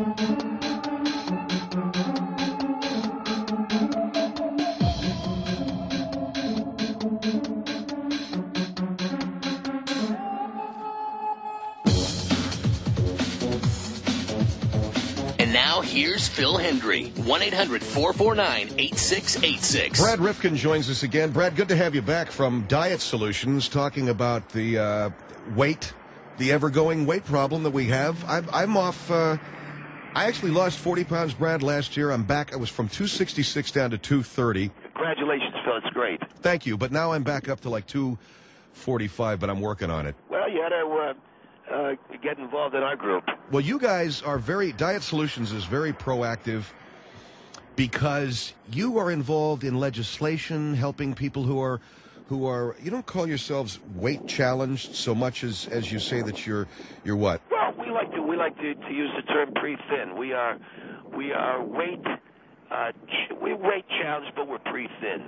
And now here's Phil Hendry, 1-800-449-8686. Brad Rifkin joins us again. Brad, good to have you back from Diet Solutions, talking about the weight, the ever-going weight problem that we have. I'm off. I actually lost 40 pounds, Brad, last year. I'm back. I was from 266 down to 230. Congratulations, Phil. It's great. Thank you. But now I'm back up to like 245, but I'm working on it. Well, you had to get involved in our group. Well, you guys are Diet Solutions is very proactive because you are involved in legislation, helping people who are, you don't call yourselves weight challenged so much as you say that you're what? Well, we like to use the term pre-thin. We are weight challenged, but we're pre-thin.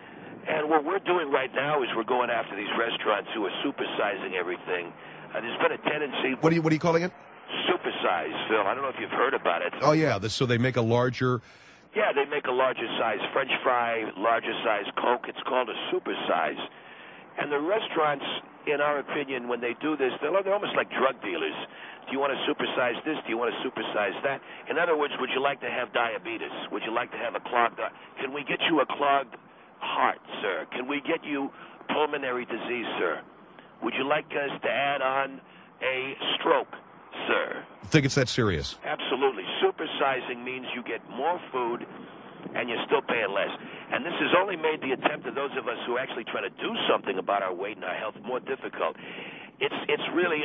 And what we're doing right now is we're going after these restaurants who are supersizing everything. There's been a tendency. What are you calling it? Supersize, Phil. I don't know if you've heard about it. Oh yeah, so they make a larger. Yeah, they make a larger size French fry, larger size Coke. It's called a supersize. And the restaurants, in our opinion, when they do this, they're almost like drug dealers. Do you want to supersize this? Do you want to supersize that? In other words, would you like to have diabetes? Would you like to have a clogged? Can we get you a clogged heart, sir? Can we get you pulmonary disease, sir? Would you like us to add on a stroke, sir? Think it's that serious? Absolutely. Supersizing means you get more food and you're still paying less. And this has only made the attempt of those of us who are actually trying to do something about our weight and our health more difficult. It's really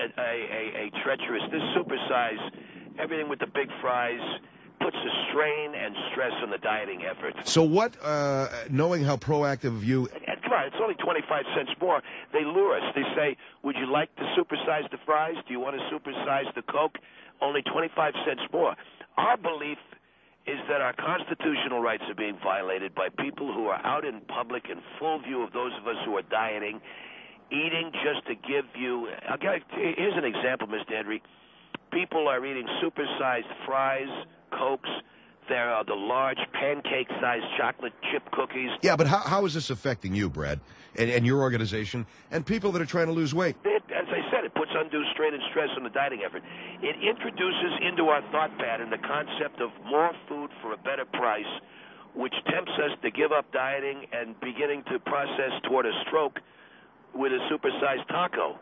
a treacherous. This supersize, everything with the big fries, puts a strain and stress on the dieting effort. So what, knowing how proactive you... Come on, it's only 25 cents more. They lure us. They say, would you like to supersize the fries? Do you want to supersize the Coke? Only 25 cents more. Our belief is that our constitutional rights are being violated by people who are out in public in full view of those of us who are dieting, eating just to give you... Here's an example, Mr. Henry. People are eating supersized fries, Cokes. There are the large pancake-sized chocolate chip cookies. Yeah, but how is this affecting you, Brad, and your organization, and people that are trying to lose weight? As I said, it puts undue strain and stress on the dieting effort. It introduces into our thought pattern the concept of more food for a better price, which tempts us to give up dieting and beginning to process toward a stroke with a supersized taco.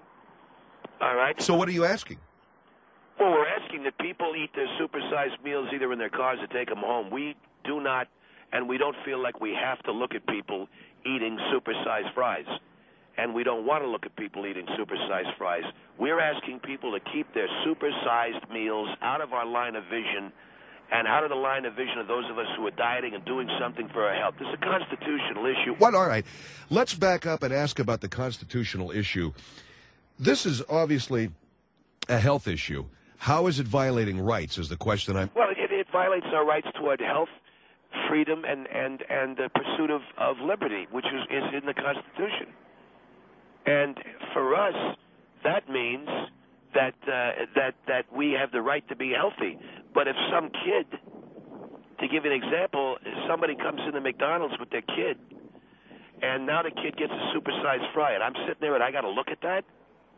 All right? So what are you asking? Well, we're asking that people eat their supersized meals either in their cars or take them home. We do not, and we don't feel like we have to look at people eating supersized fries. And we don't want to look at people eating supersized fries. We're asking people to keep their supersized meals out of our line of vision and out of the line of vision of those of us who are dieting and doing something for our health. This is a constitutional issue. What? All right. Let's back up and ask about the constitutional issue. This is obviously a health issue. How is it violating rights is the question I'm... Well, it violates our rights toward health, freedom, and the pursuit of liberty, which is in the Constitution. And for us, that means that we have the right to be healthy. But if some kid, to give you an example, somebody comes into McDonald's with their kid, and now the kid gets a supersized fry, and I'm sitting there and I got to look at that?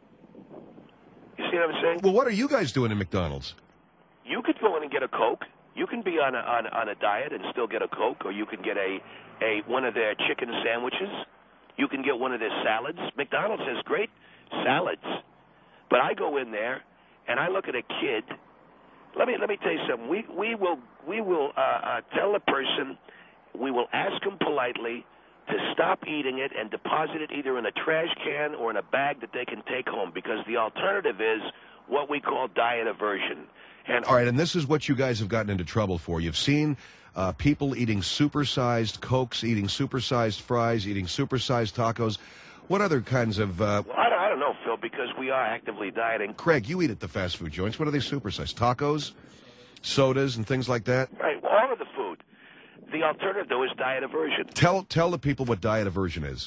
You see what I'm saying? Well, what are you guys doing in McDonald's? You could go in and get a Coke. You can be on a diet and still get a Coke, or you can get one of their chicken sandwiches. You can get one of their salads. McDonald's has great salads. But I go in there and I look at a kid. Let me tell you something. We will tell the person, we will ask them politely to stop eating it and deposit it either in a trash can or in a bag that they can take home, because the alternative is what we call diet aversion. And all right, and this is what you guys have gotten into trouble for. You've seen people eating supersized Cokes, eating supersized fries, eating supersized tacos. What other kinds of... Well, I don't know, Phil, because we are actively dieting. Craig, you eat at the fast food joints. What are they supersized? Tacos, sodas, and things like that? Right, all of the food. The alternative, though, is diet aversion. Tell the people what diet aversion is.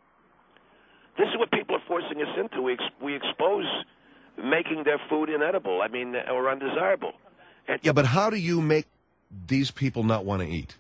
This is what people are forcing us into. We expose making their food inedible, or undesirable. Yeah, but how do you make these people not want to eat?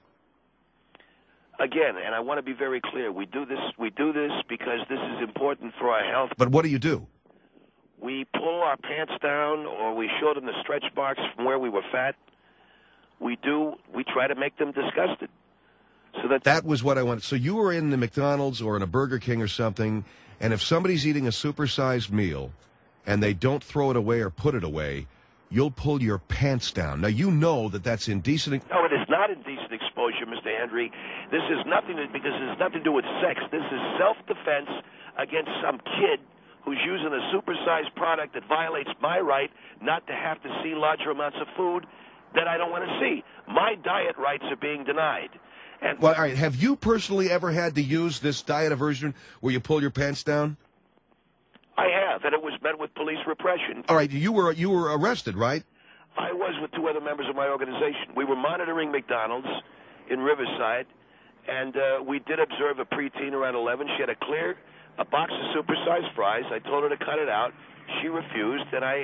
Again, and I want to be very clear, we do this because this is important for our health. But what do you do? We pull our pants down, or we show them the stretch marks from where we were fat. We try to make them disgusted. So that was what I wanted. So you were in the McDonald's or in a Burger King or something, and if somebody's eating a supersized meal and they don't throw it away or put it away, you'll pull your pants down. Now, you know that that's indecent. No, it is not indecent exposure, Mr. Henry. This is nothing because it has nothing to do with sex. This is self-defense against some kid who's using a supersized product that violates my right not to have to see larger amounts of food that I don't want to see. My diet rights are being denied. And well, all right. Have you personally ever had to use this diet aversion where you pull your pants down? I have, and it was met with police repression. All right. You were arrested, right? I was with two other members of my organization. We were monitoring McDonald's in Riverside, and we did observe a preteen around 11. She had a box of supersized fries. I told her to cut it out. She refused, and I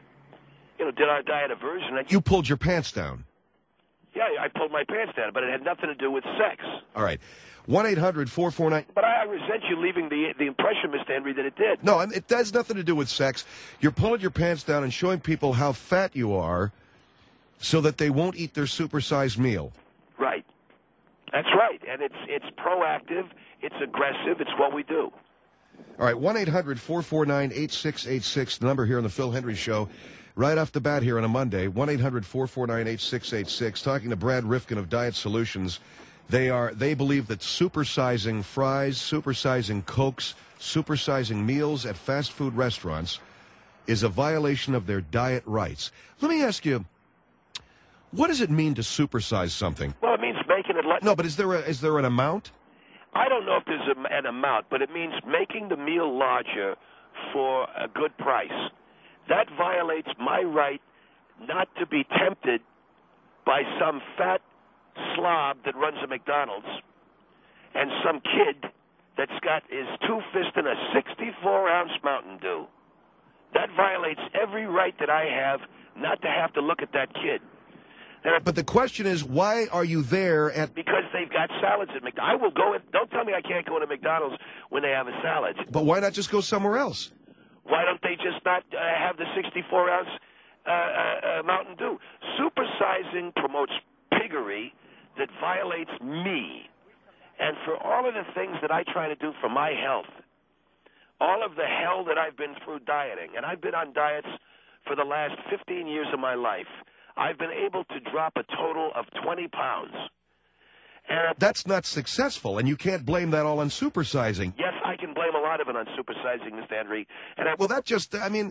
did our diet aversion. You pulled your pants down. Yeah, I pulled my pants down, but it had nothing to do with sex. All right. 1-800-449... But I resent you leaving the impression, Mr. Henry, that it did. No, it has nothing to do with sex. You're pulling your pants down and showing people how fat you are so that they won't eat their supersized meal. Right. That's right. And it's proactive, it's aggressive, it's what we do. All right, 1-800-449-8686, the number here on the Phil Hendry Show. Right off the bat here on a Monday, 1-800-449-8686. Talking to Brad Rifkin of Diet Solutions. They believe that supersizing fries, supersizing Cokes, supersizing meals at fast food restaurants is a violation of their diet rights. Let me ask you, what does it mean to supersize something? Well, it means making it No, but is there an amount? I don't know if there's an amount, but it means making the meal larger for a good price. That violates my right not to be tempted by some fat slob that runs a McDonald's and some kid that's got his two fists in a 64-ounce Mountain Dew. That violates every right that I have not to have to look at that kid. But the question is, why are you there at... Because they've got salads at McDonald's. I will go in. Don't tell me I can't go to McDonald's when they have a salad. But why not just go somewhere else? Why don't they just not have the 64-ounce Mountain Dew? Supersizing promotes piggery that violates me. And for all of the things that I try to do for my health, all of the hell that I've been through dieting, and I've been on diets for the last 15 years of my life, I've been able to drop a total of 20 pounds. And that's not successful, and you can't blame that all on supersizing. Yes, I can blame a lot of it on supersizing, Mr. Henry. And well, that just, I mean,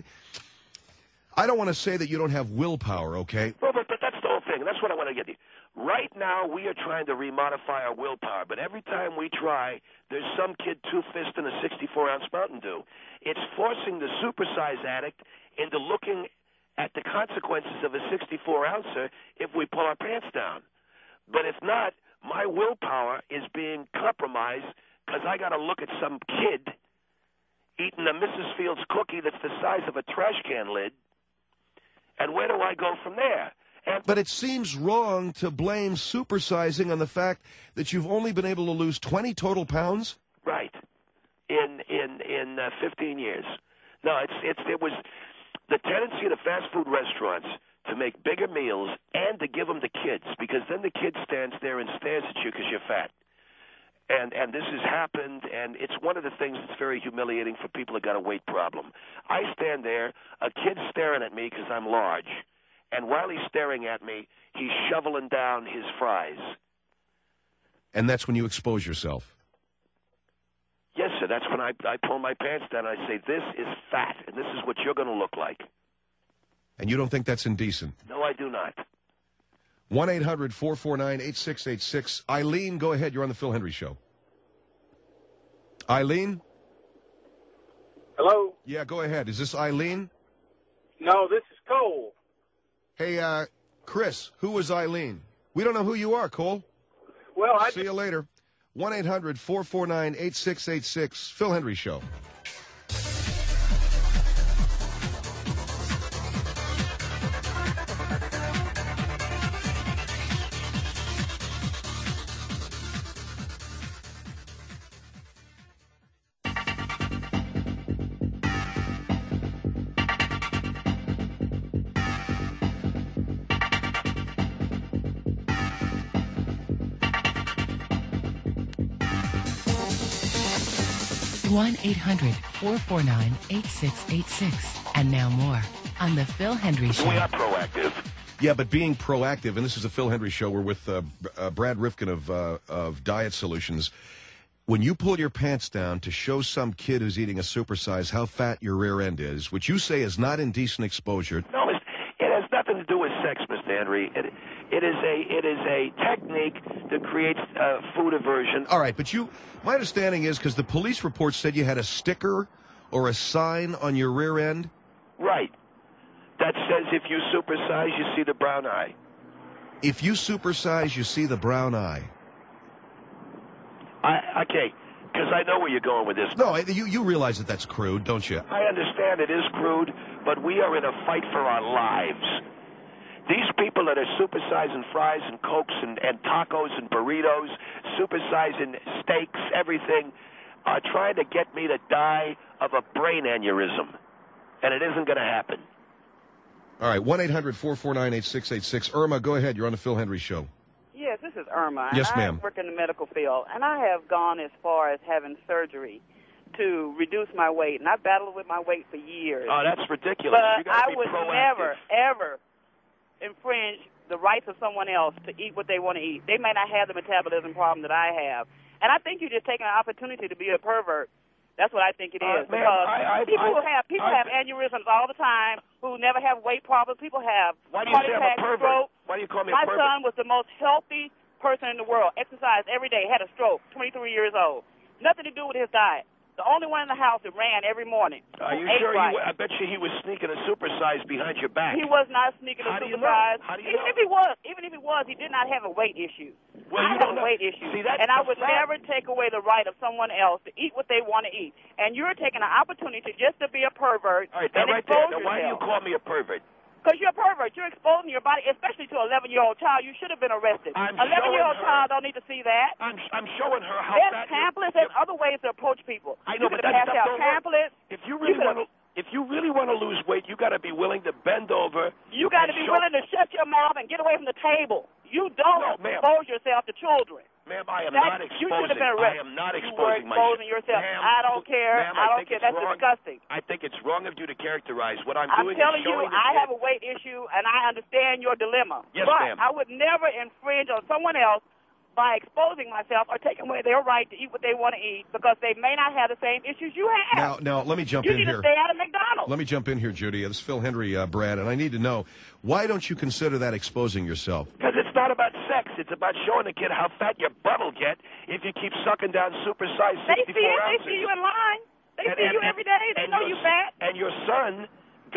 I don't want to say that you don't have willpower, okay? Well, but that's the whole thing. That's what I want to get to. Right now, we are trying to remodify our willpower, but every time we try, there's some kid two-fisting a 64-ounce Mountain Dew. It's forcing the supersize addict into looking at the consequences of a 64-ouncer if we pull our pants down. But if not, my willpower is being compromised because I got to look at some kid eating a Mrs. Fields cookie that's the size of a trash can lid, and where do I go from there? But it seems wrong to blame supersizing on the fact that you've only been able to lose 20 total pounds? Right. In 15 years. No, it was the tendency of the fast food restaurants to make bigger meals and to give them to kids, because then the kid stands there and stares at you because you're fat. And this has happened, and it's one of the things that's very humiliating for people that got a weight problem. I stand there, a kid's staring at me because I'm large, and while he's staring at me, he's shoveling down his fries. And that's when you expose yourself? Yes, sir. That's when I pull my pants down and I say, this is fat, and this is what you're going to look like. And you don't think that's indecent? No, I do not. 1-800-449-8686. Eileen, go ahead. You're on the Phil Hendry Show. Eileen? Hello? Yeah, go ahead. Is this Eileen? No, this is Cole. Hey, Chris, who was Eileen? We don't know who you are, Cole. Well, See you later. 1-800-449-8686. Phil Hendry Show. 1-800-449-8686. And now more on The Phil Hendry Show. We are proactive. Yeah, but being proactive, and this is the Phil Hendry Show. We're with Brad Rifkin of Diet Solutions. When you pull your pants down to show some kid who's eating a supersize how fat your rear end is, which you say is not indecent exposure. No, it has nothing to do with sex, Mr. Henry. It is a technique that creates food aversion. All right, but my understanding is because the police report said you had a sticker or a sign on your rear end. Right. That says if you supersize, you see the brown eye. If you supersize, you see the brown eye. Okay, because I know where you're going with this. No, you realize that that's crude, don't you? I understand it is crude, but we are in a fight for our lives. These people that are supersizing fries and Cokes and tacos and burritos, supersizing steaks, everything, are trying to get me to die of a brain aneurysm. And it isn't going to happen. All right, 1-800-449-8686. Irma, go ahead. You're on the Phil Hendry Show. Yes, this is Irma. Yes, and ma'am. I work in the medical field, and I have gone as far as having surgery to reduce my weight, and I've battled with my weight for years. Oh, that's ridiculous. You But gotta I be would proactive. never, ever infringe the rights of someone else to eat what they want to eat. They may not have the metabolism problem that I have. And I think you're just taking an opportunity to be a pervert. That's what I think it is. Ma'am, Because people have aneurysms all the time who never have weight problems. People have Why do you heart say I'm attack, a pervert? stroke. Why do you call me My a pervert? son was the most healthy person in the world, exercised every day, had a stroke, 23 years old. Nothing to do with his diet. The only one in the house that ran every morning. Are you ate sure? right. I bet you he was sneaking a supersize behind your back. He was not sneaking a How do you know? supersize. How do you Even know? if he was, he did not have a weight issue. Well, I you have don't a know. weight issue. See, that's and I the would fact. never take away the right of someone else to eat what they want to eat. And you're taking an opportunity just to be a pervert All right, and that right there. expose Now, why do you yourself. call me a pervert? Because you're a pervert. You're exposing your body, especially to an 11-year-old child. You should have been arrested. I'm 11-year-old showing her- child don't need to see that. I'm showing her how There's fat pamphlets. you're- There's other ways to approach people. I know, you but could that pass stuff out don't work. pamphlets. If you really could've- want to, lose weight, you got to be willing to bend over. You got to and be show- willing to shut your mouth and get away from the table. You don't No, ma'am. expose yourself to children. Ma'am, I am That- not you exposing. should have been I arrested. am not You were exposing exposing yourself. Ma'am, I don't care. Ma'am, I don't think care. it's That's wrong. disgusting. I think it's wrong of you to characterize what I'm I'm doing. telling is you, showing the I kid- have a weight issue, and I understand your dilemma. Yes, but ma'am. I would never infringe on someone else by exposing myself or taking away their right to eat what they want to eat because they may not have the same issues you have. Now, let me jump you in need here. to stay out of McDonald's. Let me jump in here, Judy. This is Phil Hendry, Brad, and I need to know, why don't you consider that exposing yourself? Because it's not about sex. It's about showing the kid how fat your butt will get if you keep sucking down supersized 64 They see it. ounces. They see you in line. They And- see and- you every day. They and know your- you fat. And your son,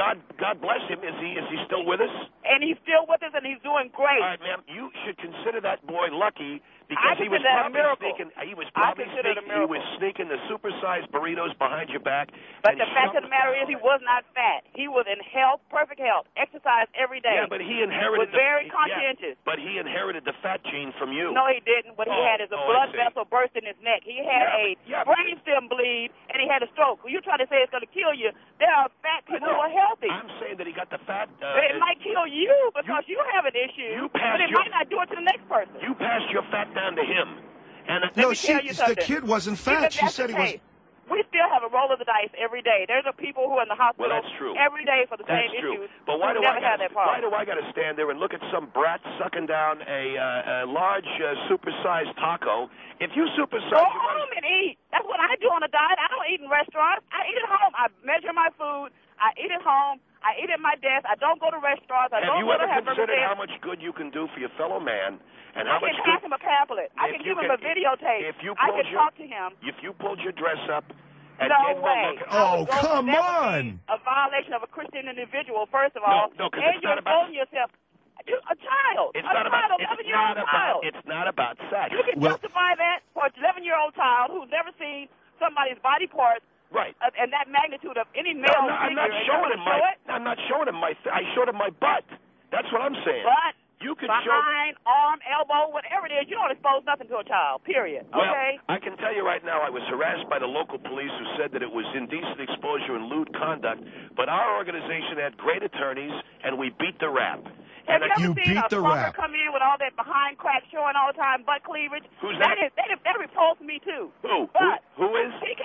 God bless him, is he still with us? And he's still with us, and he's doing great. All right, ma'am, you should consider that boy lucky I because he was consider that a probably miracle. sneaking. He was I probably consider it a sneaking. He was miracle. sneaking the supersized burritos behind your back. But and the fact of the matter is, he was not fat. He was in health, perfect health, exercised every day. Yeah, but he inherited. Was very yeah, conscientious. but he inherited the fat gene from you. No, he didn't. What he Oh, had is a I blood see. vessel burst in his neck. He had Yeah, a brainstem bleed, and he had a stroke. When you try to say it's going to kill you, there are fat people who are healthy. I'm saying that he got the fat. But it might kill you because you have an issue, you but passed it your- might not do it to the next person. You passed your fat down to him, and Let me tell you the something. kid wasn't Even fat. if She that's said the he was. case, we still have a roll of the dice every day. There's a people who are in the hospital Well, that's true. every day for the That's same true. issues. But why who do never have that problem. why do I got to stand there and look at some brat sucking down a large supersized taco? If you supersize, Go you home and eat. That's what I do on a diet. I don't eat in restaurants. I eat at home. I measure my food. I eat at home. I eat at my desk. I don't go to restaurants. I have don't you go ever to hamburger considered stands. how much good you can do for your fellow man, and I how can much pass good? him a pamphlet. I If can you give him a videotape. If you I pulled can your, talk to him. If you pulled your dress up, and No gave him a way. look, Oh, That would come be on. a violation of a Christian individual, first of all. No, 'cause and it's you're not about- exposing yourself. A child. It's a not child, about. 11-year-old child. It's not about sex. You can Well- justify that for an 11-year-old child who's never seen somebody's body parts Right. and that magnitude of any male No, I'm not figure. and showing you're him gonna show my. it? I'm not showing him my. I showed him my butt. That's what I'm saying. But You could show. behind, arm, elbow, whatever it is, you don't expose nothing to a child, period. Well, Okay? I can tell you right now, I was harassed by the local police who said that it was indecent exposure and lewd conduct, but our organization had great attorneys, and we beat the rap. Have And you You ever seen beat a the plumber rap. come in with all that behind crack showing all the time, butt cleavage? Who's that? That repulsed me, too. Who? But Who is? he can't.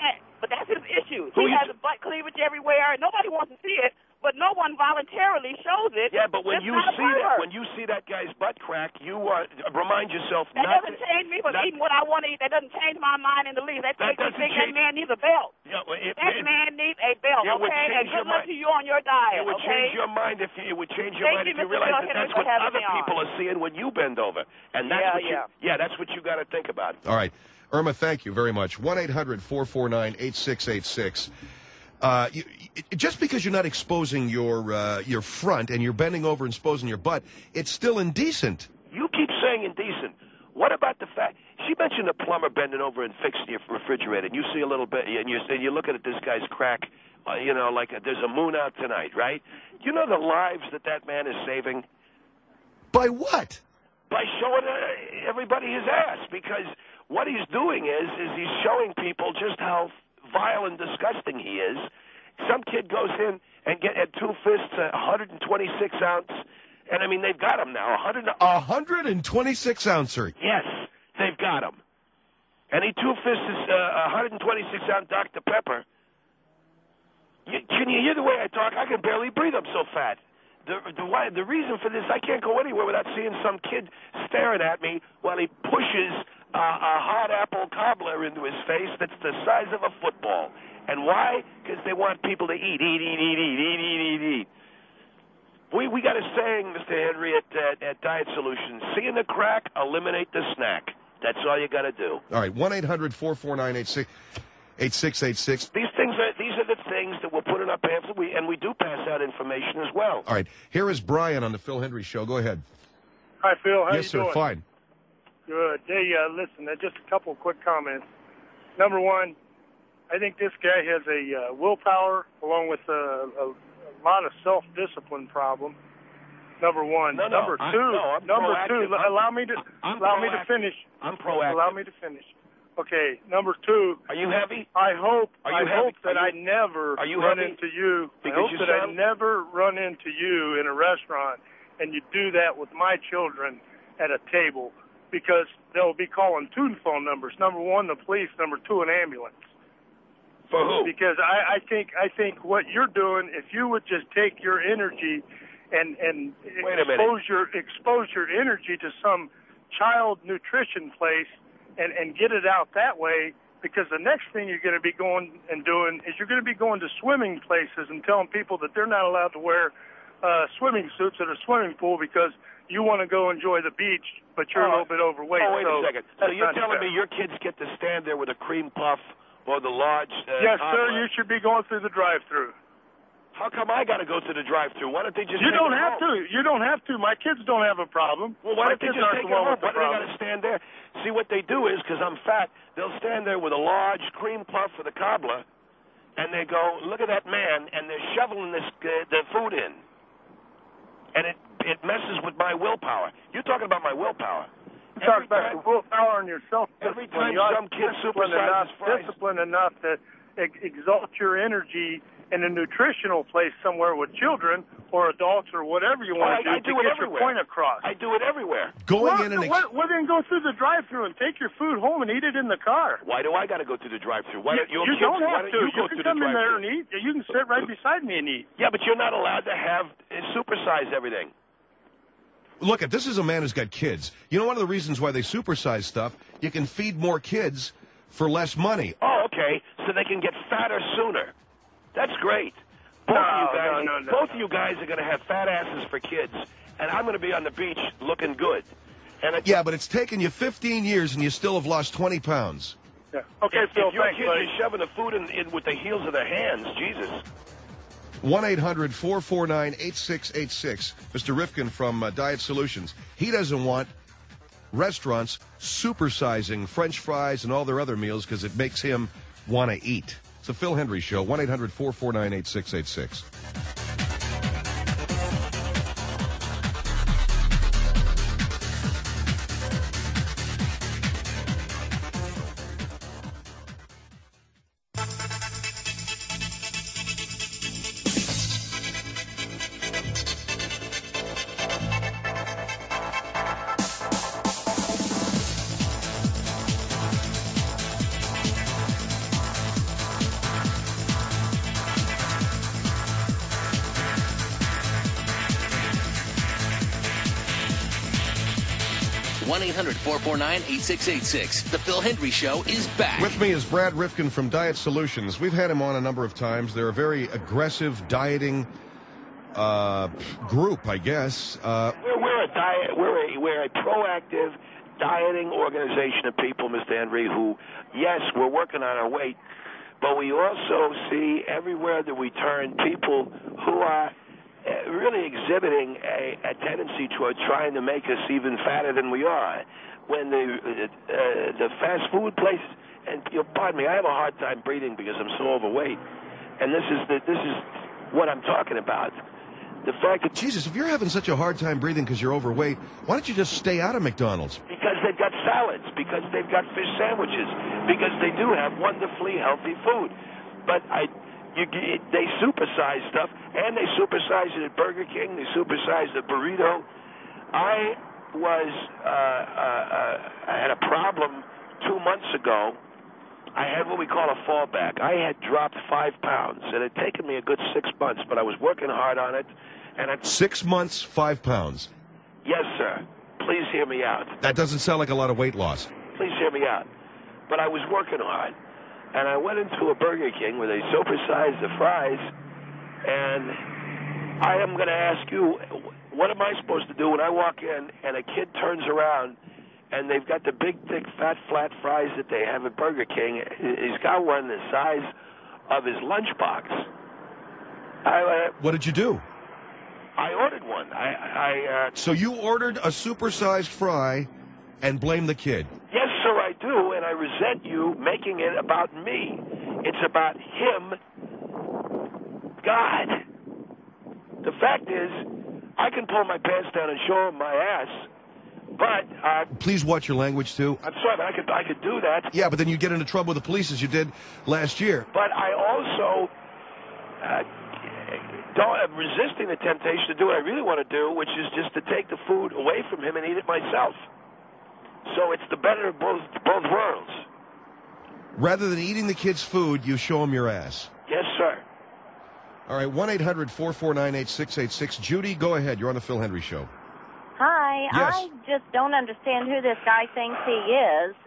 But that's his issue. Who He you has butt cleavage everywhere, and nobody wants to see it, but no one voluntarily shows it. Yeah, but when It's you not a see that, pervert. when you see that guy's butt crack, you remind yourself That not doesn't to, change me from not- eating what I want to eat. That doesn't change my mind in the least. That makes me doesn't think change- that man needs a belt. Yeah, That man needs a belt, It would okay? change And your good luck mind. to you on your diet, It would okay? change your mind if you, it would change your Thank mind you, if you Mr. realize Bill that that's Henry, what for having other me on. people are seeing when you bend over, and that's that's what you got to think about. All right. Irma, thank you very much. 1-800-449-8686. Just because you're not exposing your front and you're bending over and exposing your butt, it's still indecent. You keep saying indecent. What about the fact she mentioned a plumber bending over and fixing your refrigerator, and you see a little bit, and you're looking at this guy's crack, like there's a moon out tonight, right? You know the lives that man is saving By what? by showing everybody his ass, because what he's doing is he's showing people just how vile and disgusting he is. Some kid goes in and at two fists, 126 ounce, and I mean they've got him now. 126 ouncer. Yes, they've got him. And he two fists is 126 ounce Dr. Pepper. Can you hear the way I talk? I can barely breathe. I'm so fat. The reason for this, I can't go anywhere without seeing some kid staring at me while he pushes a hot apple cobbler into his face that's the size of a football. And why? Because they want people to eat. We got a saying, Mr. Henry, at Diet Solutions: see in the crack, eliminate the snack. That's all you got to do. All right, 1-800-449-8686. These are the things that we're putting up after and we do pass out information as well. All right, here is Brian on the Phil Hendry Show. Go ahead. Hi, Phil. How Yes, you sir. doing? Fine. Good. Hey, listen, just a couple of quick comments. Number one, I think this guy has a willpower along with a lot of self-discipline problem. Number one. No, Number two. I'm proactive. Allow me to finish. I'm proactive. Allow me to finish. Okay. Number two. Are you heavy? I hope heavy? that I never Are you run heavy? into you. Because I hope you that I sound- never run into you in a restaurant and you do that with my children at a table, because they'll be calling two phone numbers. Number one, the police. Number two, an ambulance. For who? Because I think what you're doing, if you would just take your energy and Wait a minute. expose your energy to some child nutrition place and get it out that way, because the next thing you're going to be going and doing is you're going to be going to swimming places and telling people that they're not allowed to wear swimming suits at a swimming pool because you want to go enjoy the beach, but you're a little bit overweight. Oh, wait so a second. So that's you're not telling fair. me your kids get to stand there with a cream puff or the large Yes, hot sir, dog? you should be going through the drive-thru. How come I got to go to the drive-thru? Why don't they just You take don't it have home? to. You don't have to. My kids don't have a problem. Well, why My don't they kids just aren't take the it one home? with the Why do they got problem. to stand there? See, what they do is, because I'm fat, they'll stand there with a large cream puff for the cobbler, and they go, look at that man, and they're shoveling the food in. And it messes with my willpower. You're talking about my willpower. You talk about your willpower and your self-discipline. Every time You ought some to be kid supersizes fries. disciplined enough to exalt your energy in a nutritional place somewhere with children or adults or whatever you want to I do do to it get your everywhere. point across. I do it everywhere. Going in and Well, then go through the drive-thru and take your food home and eat it in the car. Why do I got to go to the drive-thru? Why don't You your kids, don't why have don't to. you go You to can the come in there drive-thru? and eat. You can sit right beside me and eat. Yeah, but you're not allowed to have supersize everything. look at this is a man who's got kids. You know, one of the reasons why they supersize stuff, you can feed more kids for less money. Oh, okay. So they can get fatter sooner. That's great. Both of you guys are going to have fat asses for kids, and I'm going to be on the beach looking good. And Yeah, but it's taken you 15 years and you still have lost 20 pounds. Yeah. Okay, Phil, if your thanks, kids buddy. are shoving the food in with the heels of their hands, Jesus. 1-800-449-8686. Mr. Rifkin from Diet Solutions. He doesn't want restaurants supersizing French fries and all their other meals because it makes him want to eat. It's the Phil Hendry Show, 1-800-449-8686. 1-800-449-8686. The Phil Hendry Show is back. With me is Brad Rifkin from Diet Solutions. We've had him on a number of times. They're a very aggressive dieting group, I guess. We're a proactive dieting organization of people, Mr. Henry, who, yes, we're working on our weight, but we also see everywhere that we turn people who are really exhibiting a tendency toward trying to make us even fatter than we are. When the fast food place, and pardon me, I have a hard time breathing because I'm so overweight, and this is what I'm talking about. The fact that Jesus, if you're having such a hard time breathing because you're overweight, why don't you just stay out of McDonald's? Because they've got salads, because they've got fish sandwiches, because they do have wonderfully healthy food. But they supersize stuff, and they supersize it at Burger King. They supersize the burrito. I had a problem 2 months ago. I had what we call a fallback. I had dropped 5 pounds. It had taken me a good 6 months, but I was working hard on it. And 6 months, 5 pounds. Yes, sir. Please hear me out. That doesn't sound like a lot of weight loss. Please hear me out. But I was working hard. And I went into a Burger King where they supersized the fries. And I am going to ask you, what am I supposed to do when I walk in and a kid turns around and they've got the big, thick, fat, flat fries that they have at Burger King? He's got one the size of his lunchbox. What did you do? I ordered one. So you ordered a supersized fry and blame the kid? Yes, sir, I do, and I resent you making it about me. It's about him. God. The fact is, I can pull my pants down and show him my ass, but... Please watch your language, too. I'm sorry, but I could do that. Yeah, but then you get into trouble with the police as you did last year. But I also... I'm resisting the temptation to do what I really want to do, which is just to take the food away from him and eat it myself. So it's the better of both worlds. Rather than eating the kid's food, you show him your ass. Yes, sir. All right, 1-800-449-8686. Judy, go ahead. You're on the Phil Hendry Show. Hi. Yes. I just don't understand who this guy thinks he is.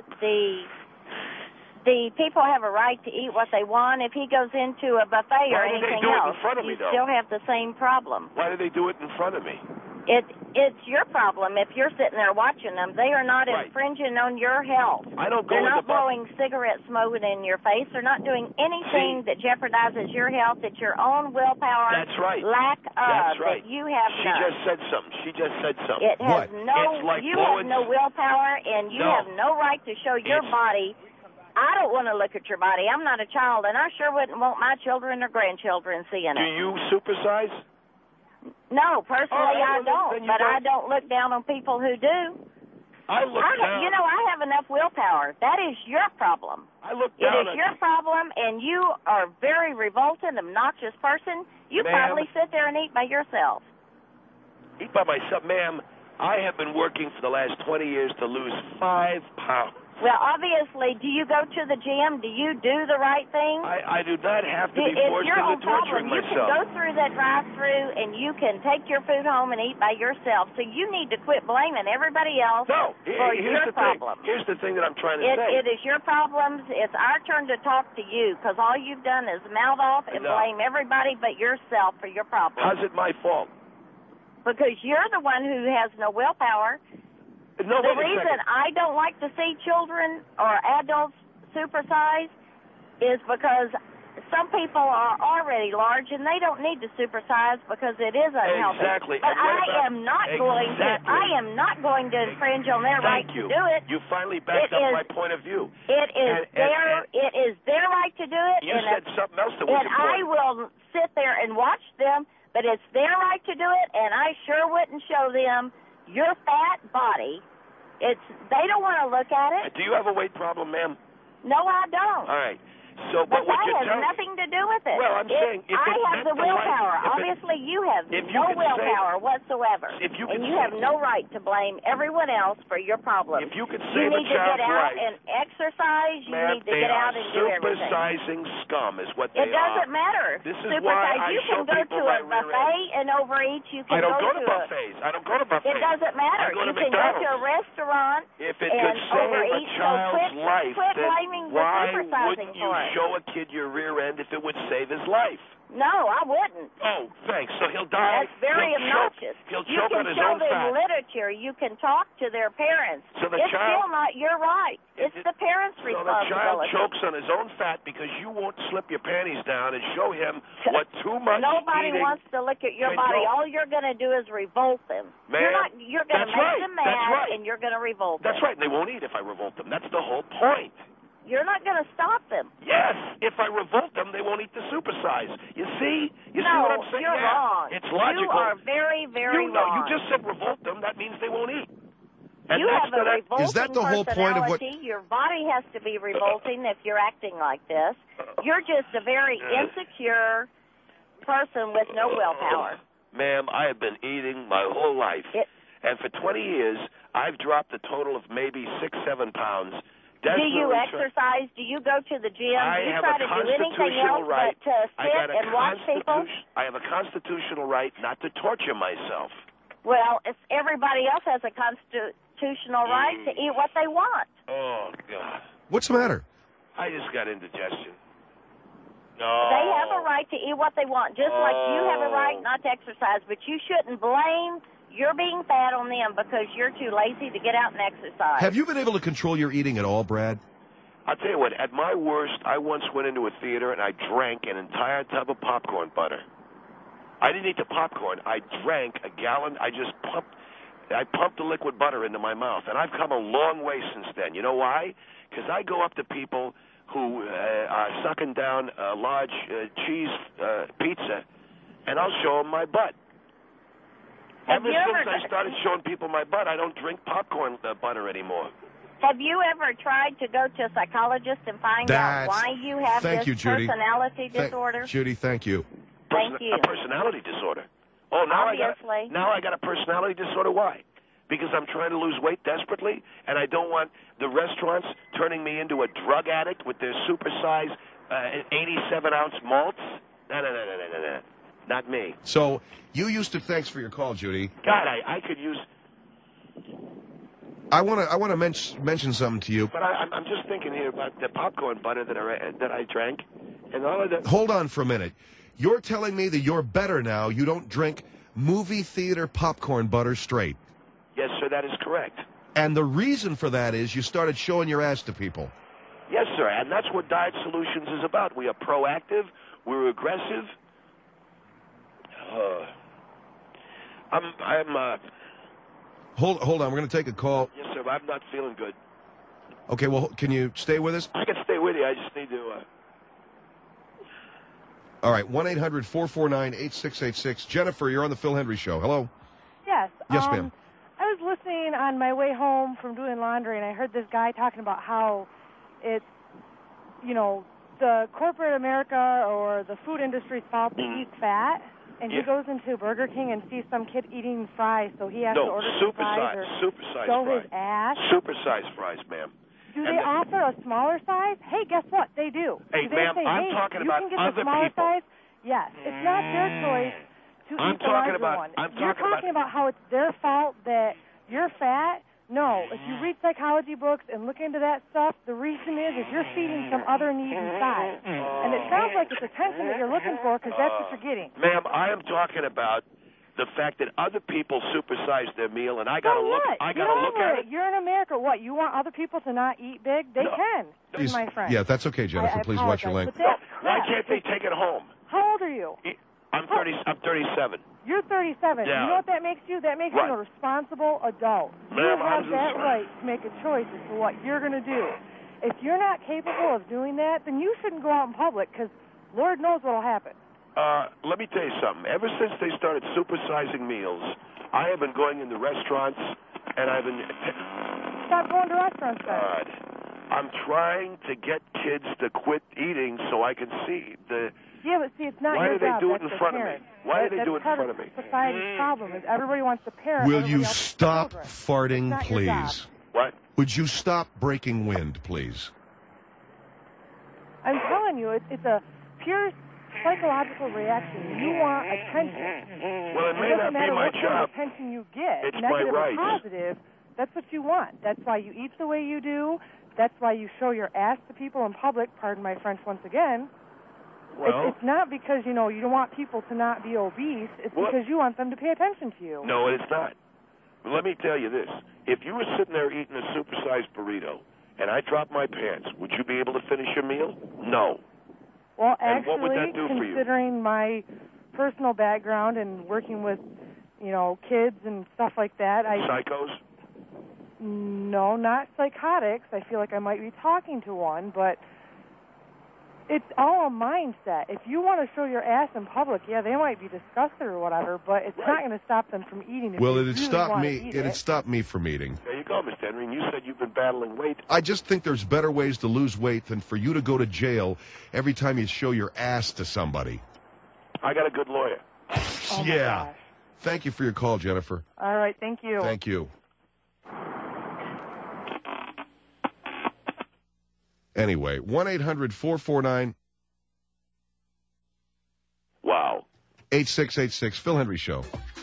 The people have a right to eat what they want. If he goes into a buffet or anything else, you still have the same problem. Why do they do it in front of me? It's your problem if you're sitting there watching them. They are not infringing on your health. I don't go They're in not the blowing cigarette smoke in your face. They're not doing anything that jeopardizes your health. It's your own willpower. That's right. Lack of That's right. that you have She none. just said something. It has What? no. It's like you have no willpower, and you have no right to show your body. I don't want to look at your body. I'm not a child, and I sure wouldn't want my children or grandchildren seeing it. Do you supersize? No, personally I don't, then you but don't. I don't look down on people who do. I look down. You know, I have enough willpower. That is your problem. I look It down is your problem, and you are a very revolting, obnoxious person. You probably sit there and eat by yourself. Eat by myself, ma'am. I have been working for the last 20 years to lose 5 pounds. Well, obviously, do you go to the gym? Do you do the right thing? I do not have to be It's forced your into own problem. torturing You myself. can go through that drive-through, and you can take your food home and eat by yourself. So you need to quit blaming everybody else No, for here's your the thing. problem. Here's the thing that I'm trying to say. It is your problems. It's our turn to talk to you, because all you've done is mouth off and blame everybody but yourself for your problems. How's it my fault? Because you're the one who has no willpower. No, The wait a reason second. I don't like to see children or adults supersize is because some people are already large and they don't need to supersize because it is unhealthy. Exactly. But And what about- I am not going to infringe on their right Thank you. to do it. You finally backed up my point of view. It is their right to do it. You and said something else that was and I important. will sit there and watch them, but it's their right to do it, and I sure wouldn't show them your fat body. They don't want to look at it. Do you have a weight problem, ma'am? No, I don't. All right. So, But what that you're has telling nothing to do with it. Well, I'm saying if I it have meant the to life- willpower. if it- Obviously, you have if you no could say- willpower whatsoever. If you and could you say- have no right to blame everyone else for your problems. If you could You save need a to get child's out life, and exercise. You man, need to they get are out and do everything. supersizing scum is what they It doesn't are. matter. This is Supersize. why I You show can go people to my a rear buffet and overeat. You can I don't go to a buffets. I don't go to buffets. It doesn't matter. I go to You can go McDonald's. to a restaurant If it and could save overeat. a child's so life, quit then blaming the why supersizing wouldn't you for it. show a kid your rear end if it would save his life? No, I wouldn't. Oh, thanks. So he'll die. That's very he'll obnoxious. He'll You choke can on his show own them fat. literature. You can talk to their parents. So the it's child- still not your right. It's the parents' So the responsibility. child chokes on his own fat because you won't slip your panties down and show him what too much Nobody eating. wants to look at your can body. go. All you're going to do is revolt them. Ma'am, You're going to that's make right. them That's mad, right. and you're going to revolt That's them. right. And they won't eat if I revolt them. That's the whole point. You're not going to stop them. Yes, if I revolt them, they won't eat the supersize. You see? You see no, what I'm saying? you're Yeah. wrong. It's logical. You are very, very You know, wrong. you just said revolt them. That means they won't eat. And You that's have a revolting Is that the whole point of what- personality. Your body has to be revolting if you're acting like this. You're just a very insecure person with no willpower. Ma'am, I have been eating my whole life. And for 20 years, I've dropped a total of maybe 6-7 pounds. Do you Desperately exercise? Do you go to the gym? I do you have try a to do anything constitutional else right. but to I sit got a and watch people? I have a constitutional right not to torture myself. Well, everybody else has a constitutional right to eat what they want. Oh, God. What's the matter? I just got indigestion. They have a right to eat what they want, just like you have a right not to exercise. But you shouldn't blame your being fat on them because you're too lazy to get out and exercise. Have you been able to control your eating at all, Brad? I'll tell you what, at my worst, I once went into a theater and I drank an entire tub of popcorn butter. I didn't eat the popcorn. I drank a gallon. I pumped the liquid butter into my mouth, and I've come a long way since then. You know why? Because I go up to people who are sucking down a large cheese pizza, and I'll show them my butt. Ever since I started showing people my butt, I don't drink popcorn butter anymore. Have you ever tried to go to a psychologist and find out why you have this personality disorder? Judy, thank you. Thank you. A personality disorder. Oh, now Obviously. I got a personality disorder. Why? Because I'm trying to lose weight desperately, and I don't want the restaurants turning me into a drug addict with their supersized 87-ounce malts. No. Not me. So you used to. Thanks for your call, Judy. God, I could use. I want to mention something to you. But I'm just thinking here about the popcorn butter that I drank, and all of that. Hold on for a minute. You're telling me that you're better now. You don't drink movie theater popcorn butter straight. Yes, sir, that is correct. And the reason for that is you started showing your ass to people. Yes, sir, and that's what Diet Solutions is about. We are proactive. We're aggressive. Hold on. We're going to take a call. Yes, sir, but I'm not feeling good. Okay, well, can you stay with us? I can stay with you. I just need to... All right, 1-800-449-8686. Jennifer, you're on the Phil Hendry Show. Hello? Yes. Yes, ma'am. I was listening on my way home from doing laundry, and I heard this guy talking about how it's, the corporate America or the food industry's fault to eat fat. And he goes into Burger King and sees some kid eating fries, so he has to order some fries or show his ass. Supersized fries, ma'am. Do they offer a smaller size? Hey, guess what? They do. Hey, do they ma'am, say, I'm talking about you can get other the smaller people. size? Yes. It's not their choice to eat the larger one. You're talking about how it's their fault that you're fat. No. If you read psychology books and look into that stuff, the reason is you're feeding some other need inside. And it sounds like it's attention that you're looking for because that's what you're getting. Ma'am, I am talking about the fact that other people supersize their meal, and I got to look. I got to look at it. You're in America. What? You want other people to not eat big? They can. My friend. Yeah, that's okay, Jennifer. Please watch your language. Why can't they take it home? How old are you? I'm 37. You're 37. Yeah. You know what that makes you? That makes you a responsible adult. You have that right to make a choice as to what you're going to do. If you're not capable of doing that, then you shouldn't go out in public because Lord knows what will happen. Let me tell you something. Ever since they started supersizing meals, I have been going into restaurants, and I've been... Stop going to restaurants, then. God. I'm trying to get kids to quit eating so I can see the. Yeah, but see, it's not Why your do they job. do it That's in front of me? Why do they do it in front of me? Society's problem is everybody wants to parent. Will you stop farting, It's not your job. please? What? Would you stop breaking wind, please? I'm telling you, it's a pure psychological reaction. You want attention. Well, it may not be my job. What attention you get, It's negative my or right. positive, that's what you want. That's why you eat the way you do. That's why you show your ass to people in public. Pardon my French once again. Well, It's not because, you don't want people to not be obese. It's because you want them to pay attention to you. no, it's not. Let me tell you this. If you were sitting there eating a supersized burrito and I dropped my pants, would you be able to finish your meal? No. Well, And actually, what would that do for you? considering my personal background and working with, kids and stuff like that, Psychos? No, not psychotics. I feel like I might be talking to one, but it's all a mindset. If you want to show your ass in public, yeah, they might be disgusted or whatever, but it's not going to stop them from eating. If Well, they it'd really stop want me. to eat It'd it. stop me from eating. There you go, Mr. Henry. And you said you've been battling weight. I just think there's better ways to lose weight than for you to go to jail every time you show your ass to somebody. I got a good lawyer. Oh, my Yeah. gosh. Thank you for your call, Jennifer. All right, thank you. Thank you. Anyway, 1-800-449-8686. Wow. Phil Hendry Show.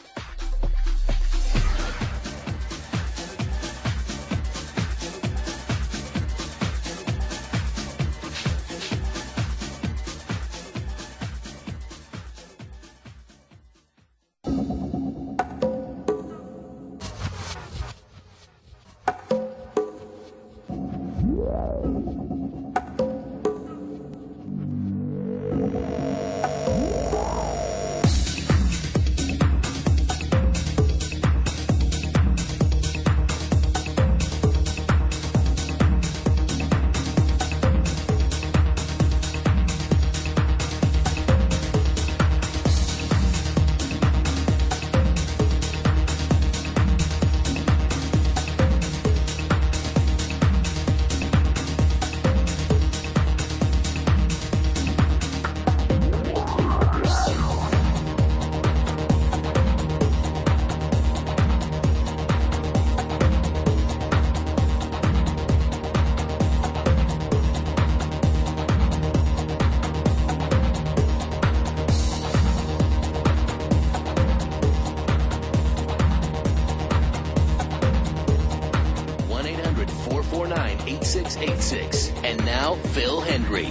And now, Phil Hendry.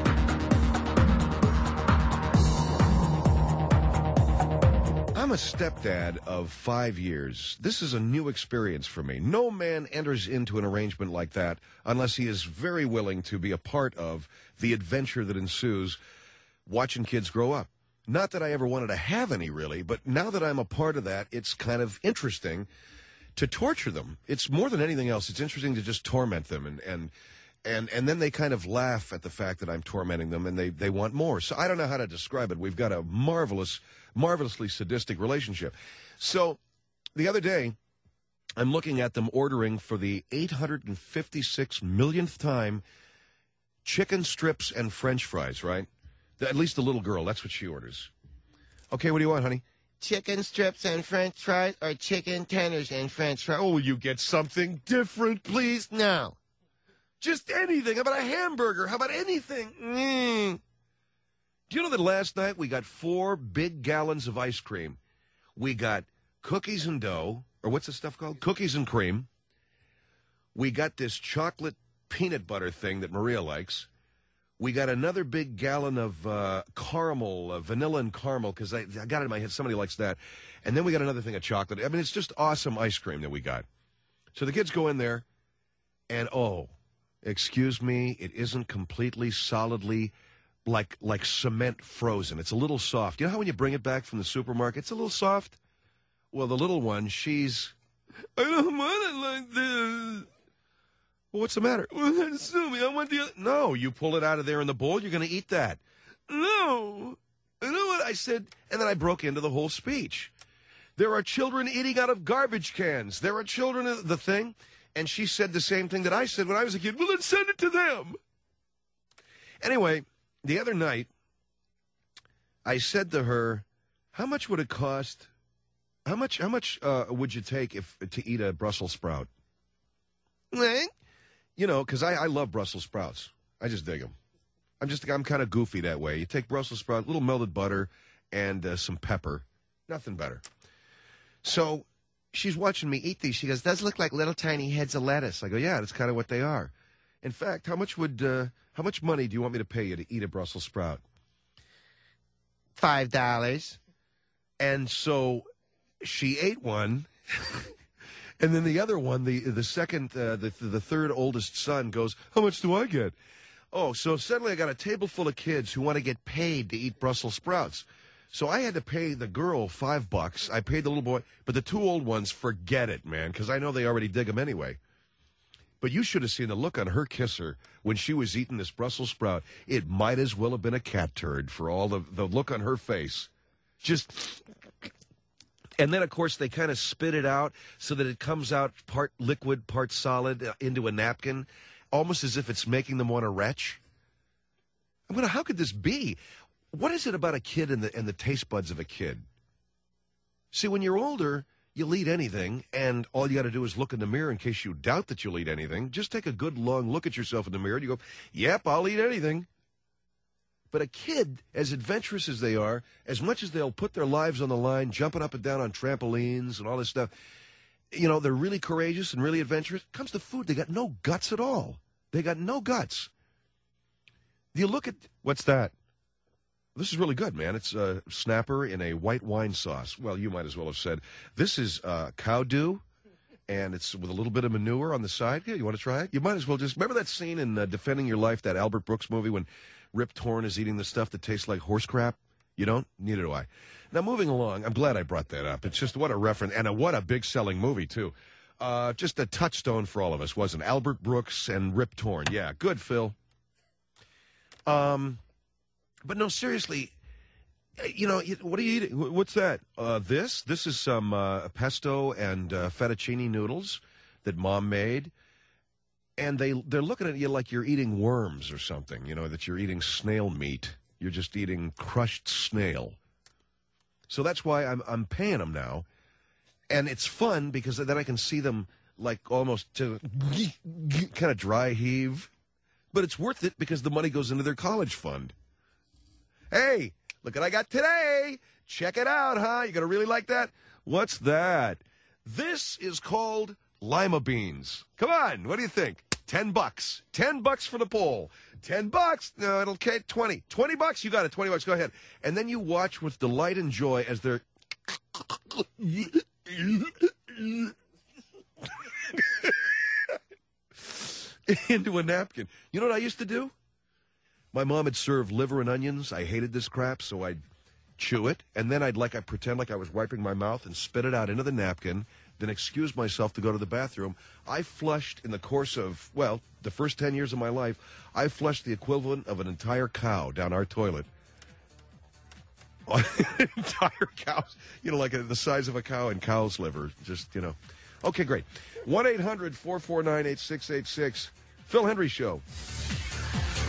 I'm a stepdad of 5 years. This is a new experience for me. No man enters into an arrangement like that unless he is very willing to be a part of the adventure that ensues watching kids grow up. Not that I ever wanted to have any, really, but now that I'm a part of that, it's kind of interesting to torture them. It's more than anything else. It's interesting to just torment them, and then they kind of laugh at the fact that I'm tormenting them, and they want more. So I don't know how to describe it. We've got a marvelously sadistic relationship. So the other day, I'm looking at them ordering for the 856 millionth time chicken strips and French fries, right? At least the little girl, that's what she orders. Okay, what do you want, honey? Chicken strips and French fries or chicken tenders and French fries? Oh, will you get something different, please? No. Just anything. How about a hamburger? How about anything? Do you know that last night we got 4 big gallons of ice cream? We got cookies and dough, or what's the stuff called? Cookies and cream. We got this chocolate peanut butter thing that Maria likes. We got another big gallon of caramel, vanilla and caramel, because I got it in my head. Somebody likes that. And then we got another thing of chocolate. I mean, it's just awesome ice cream that we got. So the kids go in there, and excuse me, it isn't completely solidly like cement frozen. It's a little soft. You know how when you bring it back from the supermarket, it's a little soft? Well, the little one, I don't want it like this. Well, what's the matter? Well, that's silly. I want the other. No, you pull it out of there in the bowl, you're going to eat that. No. You know what I said? And then I broke into the whole speech. There are children eating out of garbage cans. There are children, the thing. And she said the same thing that I said when I was a kid. Well, then send it to them. Anyway, the other night, I said to her, how much would it cost? How much would you take to eat a Brussels sprout? You know, because I love Brussels sprouts. I just dig them. I'm kind of goofy that way. You take Brussels sprout, a little melted butter, and some pepper. Nothing better. So she's watching me eat these. She goes, "Those look like little tiny heads of lettuce." I go, "Yeah, that's kind of what they are." In fact, how much money do you want me to pay you to eat a Brussels sprout? $5. And so she ate one, and then the other one, the second, the third oldest son goes, "How much do I get?" Oh, so suddenly I got a table full of kids who want to get paid to eat Brussels sprouts. So I had to pay the girl $5. I paid the little boy, but the two old ones, forget it, man, because I know they already dig them anyway. But you should have seen the look on her kisser when she was eating this Brussels sprout. It might as well have been a cat turd for all the look on her face. Just, and then, of course, they kind of spit it out so that it comes out part liquid, part solid into a napkin, almost as if it's making them want to retch. I mean, how could this be? What is it about a kid and the taste buds of a kid? See, when you're older, you'll eat anything, and all you got to do is look in the mirror in case you doubt that you'll eat anything. Just take a good long look at yourself in the mirror, and you go, "Yep, I'll eat anything." But a kid, as adventurous as they are, as much as they'll put their lives on the line, jumping up and down on trampolines and all this stuff, you know, they're really courageous and really adventurous. Comes to food, they got no guts at all. They got no guts. You look at, what's that? This is really good, man. It's a snapper in a white wine sauce. Well, you might as well have said, this is cow dew, and it's with a little bit of manure on the side. Yeah, you want to try it? You might as well just, remember that scene in Defending Your Life, that Albert Brooks movie, when Rip Torn is eating the stuff that tastes like horse crap? You don't? Neither do I. Now, moving along, I'm glad I brought that up. It's just what a reference, and what a big-selling movie, too. Just a touchstone for all of us, wasn't it? Albert Brooks and Rip Torn. Yeah, good, Phil. But no, seriously, you know, what are you eating? What's that? This is some pesto and fettuccine noodles that Mom made. And they're looking at you like you're eating worms or something, you know, that you're eating snail meat. You're just eating crushed snail. So that's why I'm paying them now. And it's fun because then I can see them like almost to kind of dry heave. But it's worth it because the money goes into their college fund. Hey, look what I got today. Check it out, huh? You're going to really like that? What's that? This is called lima beans. Come on, what do you think? $10. $10 for the poll. $10. No, it'll take 20. $20. You got it. $20. Go ahead. And then you watch with delight and joy as they're into a napkin. You know what I used to do? My mom had served liver and onions. I hated this crap, so I'd chew it, and then I'd pretend like I was wiping my mouth and spit it out into the napkin, then excuse myself to go to the bathroom. I flushed in the course of, well, the first 10 years of my life, I flushed the equivalent of an entire cow down our toilet. Entire cows, you know, like the size of a cow and cow's liver, just, you know. Okay, great. 1-800-449-8686. Phil Hendry Show.